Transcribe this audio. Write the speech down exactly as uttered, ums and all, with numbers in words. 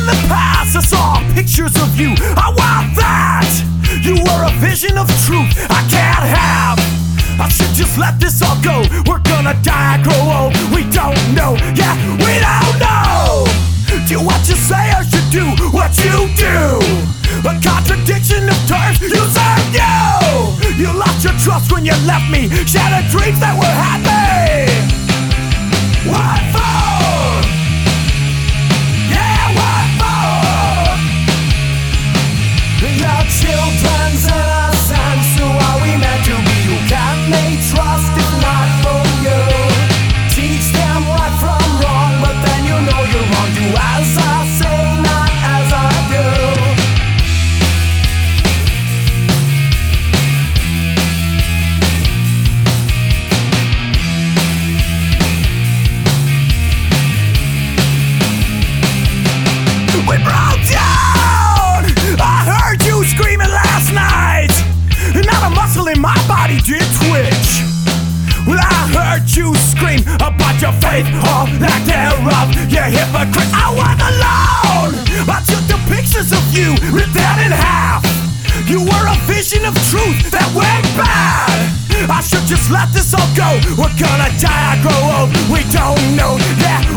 in the past I saw pictures of you. I want that. You were a vision of truth I can't have. I should just let this all go. We're gonna die, grow old. We don't know, yeah, we don't know. Do what you say or should do what you do. A contradiction of terms, you serve you. You lost your trust when you left me. Shattered dreams that were happy. What for? Yeah, what for? Your children's innocence. Who are we meant to be? You can't make trust if not from you. Teach them right from wrong, but then you know you're wrong. Do as I say, not as I do. We broke down. I heard you screaming last night. Not a muscle in my body did twitch. Well, I heard you scream about your faith, all lack thereof. You hypocrite, I was alone. I took the pictures of you, ripped that in half. You were a vision of truth that went bad. I should just let this all go. We're gonna die, grow old. We don't know, yeah,